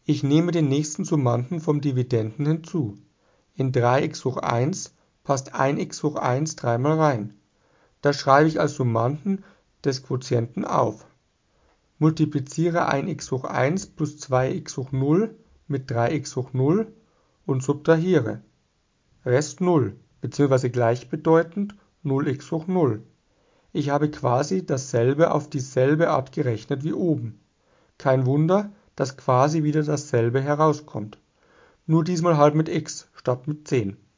Ich nehme den nächsten Summanden vom Dividenden hinzu. In 3x hoch 1 passt 1x hoch 1 dreimal rein. Das schreibe ich als Summanden des Quotienten auf. Multipliziere 1x hoch 1 plus 2x hoch 0 mit 3x hoch 0 und subtrahiere. Rest 0, bzw. gleichbedeutend 0x hoch 0. Ich habe quasi dasselbe auf dieselbe Art gerechnet wie oben. Kein Wunder, dass quasi wieder dasselbe herauskommt. Nur diesmal halt mit x statt mit 10.